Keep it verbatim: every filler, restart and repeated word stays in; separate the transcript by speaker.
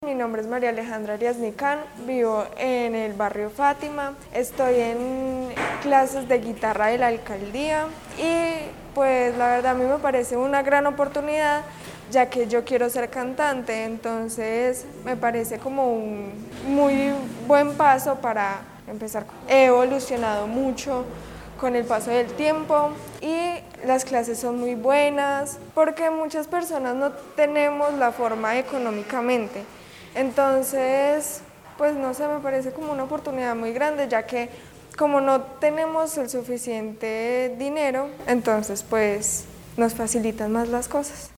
Speaker 1: Mi nombre es María Alejandra Arias Nicán, vivo en el barrio Fátima, estoy en clases de guitarra de la alcaldía y pues la verdad a mí me parece una gran oportunidad ya que yo quiero ser cantante, entonces me parece como un muy buen paso para empezar. He evolucionado mucho con el paso del tiempo y las clases son muy buenas porque muchas personas no tenemos la forma económicamente. Entonces, pues no sé, me parece como una oportunidad muy grande, ya que como no tenemos el suficiente dinero, entonces pues nos facilitan más las cosas.